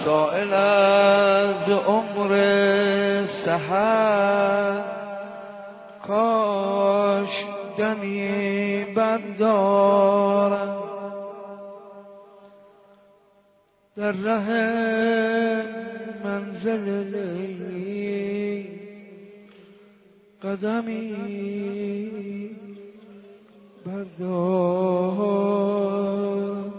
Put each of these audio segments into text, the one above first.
سائل از عمر سحر کاش دمی بردارم در ره منزل لیلی قدمی بردارم.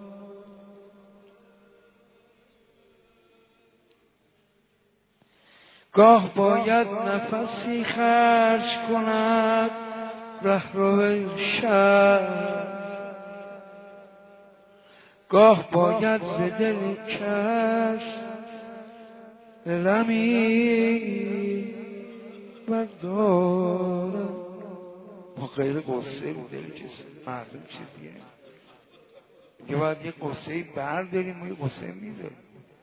گاه باید نفسی خرج کند رهرو شب، گاه باید ز دل کس دلمی بردارم. ما غیر قصه رو دل کسی مردم چیزیه که باید یه قصه برداریم و یه قصه میذاریم.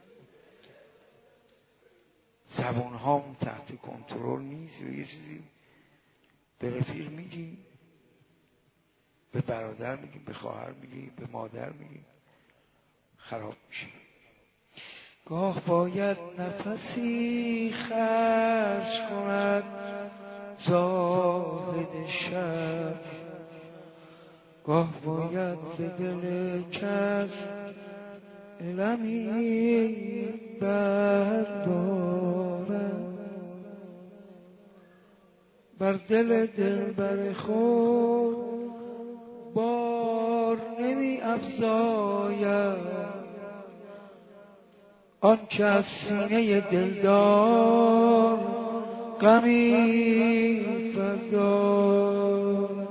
زبان ها تحت کنترل نیست و یه چیزی به رفیق میگی، به برادر میگی، به خواهر میگی، به مادر میگی، خراب میشه. گاه باید نفسی خرج کند زاهد شب، گاه باید ز دل کس علمی بردارم. بر دل دلبر خود بار نمی افزاید آن که از سینه دلدار غمی بردارد.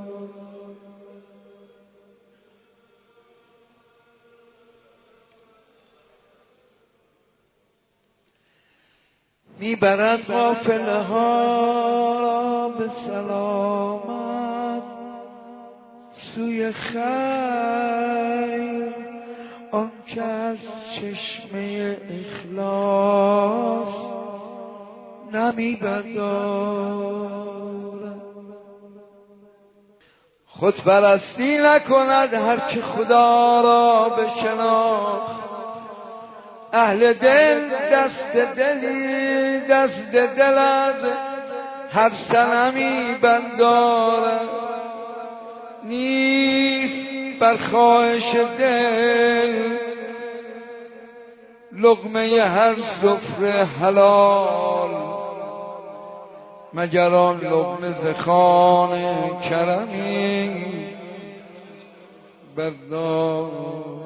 میبرد قافله ها را به سلامت سوی خیر آن که از چشمه اخلاص نمی بردارد. خودپرستی نکند هر که خدا را بشناخت، اهل دل دست دل از هر صنمی بردارد. نیست بر خواهش دل لقمه هر سفره حلال، مگر آن لقمه ز خوان کرمی بردار.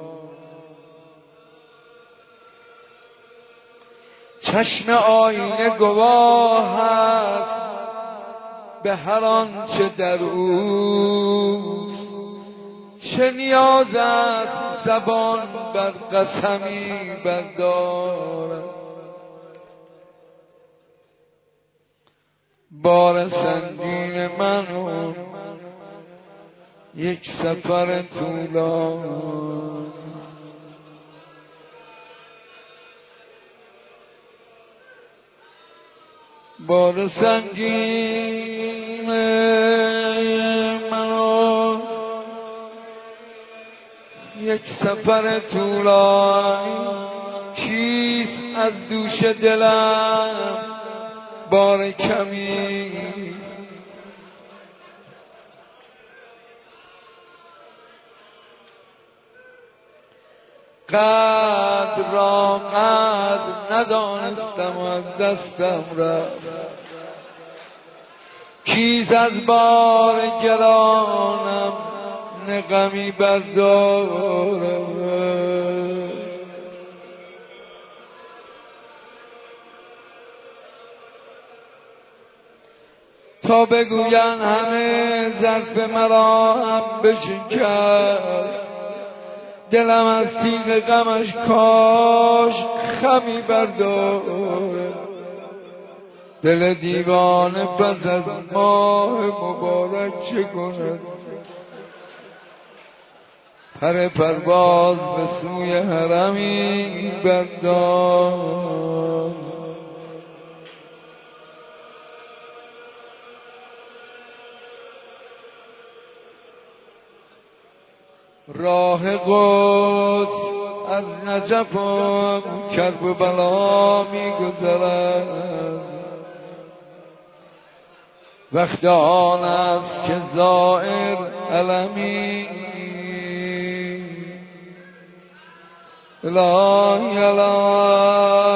چشم آینه گواه است به هر آنچه در اوست، چه نیاز است زبان بر قسمی بردارد. بار سنگین من یک سفر طولانی، بار سنگین من یک سفر طولانی، چیست از دوش دلم بار کمی. قدر را قدر ندانستم و از دستم رفت، چیز از بار گرانم غمی بردارم. تا بگویند همه ظرف مرا هم بشکست، دلم از تیغ غمش کاش خمی بردارد. دل دیوانه پس از ماه مبارک چه کند، پر پرواز به سوی حرمی بردار. راه قدس از نجف و کرب و بلا میگذرد. وقت آن است که زائر علمی الهی الهی